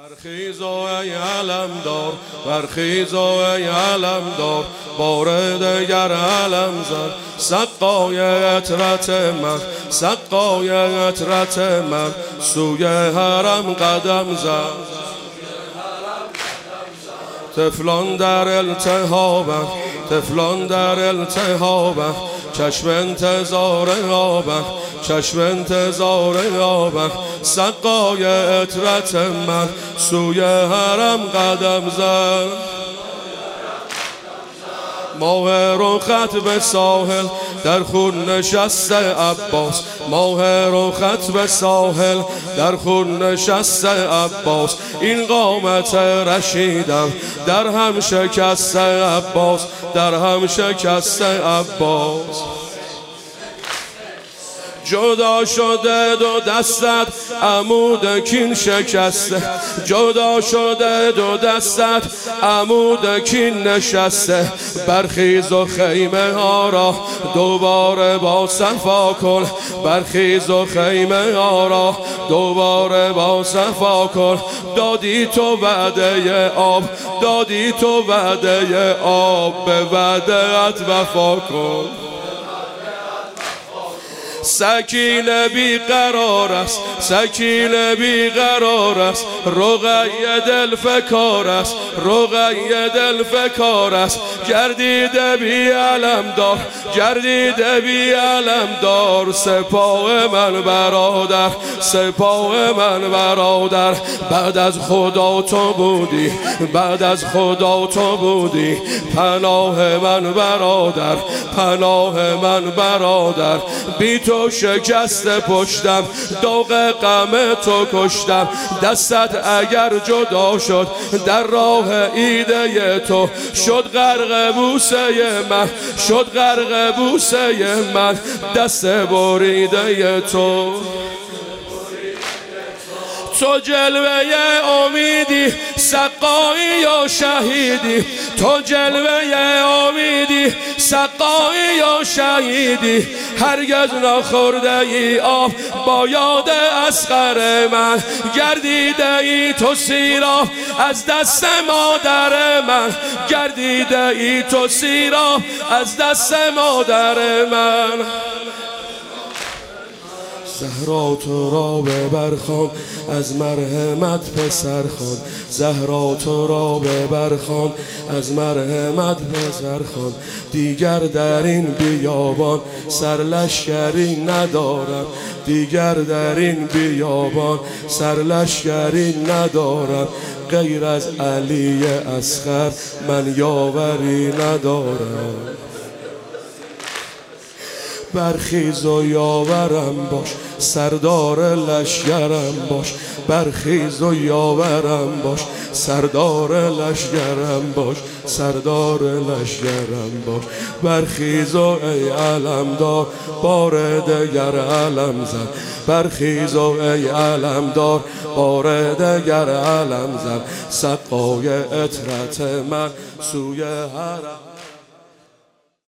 برخیز و ای علمدار، برخیز و ای علمدار، بار دگر علم زن. سقای عطرت من، سقای عطرت من، سوی حرم قدم زن. طفلان در التهابند، طفلان در التهابند، چشم انتظار آبند، چشم انتظار آبند. سقای عطرت من، سوی حرم قدم زن. ماه رخت به ساحل در خون نشسته عباس، ماه رخت به ساحل در خون نشسته عباس. این قامت رشیدم در هم شکسته عباس، در هم شکسته عباس. جدا شده دو دستت عمود کین شکسته، جدا شده دو دستت عمود کین نشسته. برخیز و خیمه ها را دوباره با صفا کن، برخیز و خیمه ها را دوباره با صفا کن. دادی تو وعده آب، دادی تو وعده آب، به وعده‌ات وفا کن. سکینه بی قرار است، سکینه بی قرار است، رقیه دل فکار است، رقیه دل فکار است. گردیده بی علم دار، گردیده بی علم دار، سپاه من برادر، سپاه من برادر. بعد از خدا تو بودی، بعد از خدا تو بودی، پناه من برادر، پناه من برادر. بی تو شکست پشتم، داغ غم تو کشتم. دستت اگر جدا شد در راه ایده تو، شد غرق بوسه من، شد غرق بوسه من، دست بریده تو. تو جلوه امیدی، سقایی یا شهیدی، تو جلوه امیدی، سقایی یا شهیدی. هرگز نخورده ای آب با یاد اصغر من، گردیده ای تو سیراب از دست مادر من، گردیده ای تو سیراب از دست مادر من. زهرا تو را ببرخوان از مرحمت پسر خان، زهرا تو را ببرخوان از مرحمت پسر خان. دیگر در این بیابان سرلشکری ندارم، دیگر در این بیابان سرلشکری ندارم. غیر از علی اصغر من یاوری ندارم. برخیز و یاورم باش، سردار لشکرم باش، برخیز و یاورم باش، سردار لشکرم باش، سردار لشکرم باش. برخیز و ای علمدار، بار دگر علم زن، برخیز و ای علمدار، بار دگر علم زن. سقای عطرت من، سوی حرم